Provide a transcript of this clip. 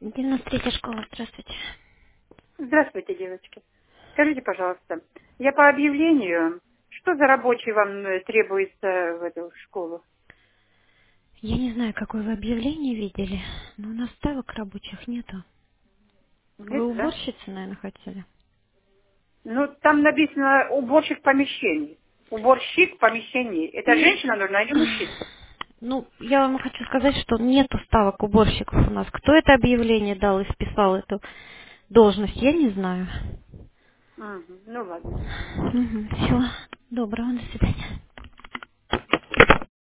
93-я школа, здравствуйте. Здравствуйте, девочки. Скажите, пожалуйста, я по объявлению, что за рабочий вам требуется в эту школу? Я не знаю, какое вы объявление видели, но у нас ставок рабочих нету. Вы Нет, да? уборщицы, наверное, хотели? Ну, там написано уборщик помещений. Уборщик помещений. Это Ну, женщина нужна или мужчина? ну, я вам хочу сказать, что нету ставок уборщиков у нас. Кто это объявление дал и списал эту должность, я не знаю. Мгм. Ну ладно. Всего доброго, до свидания.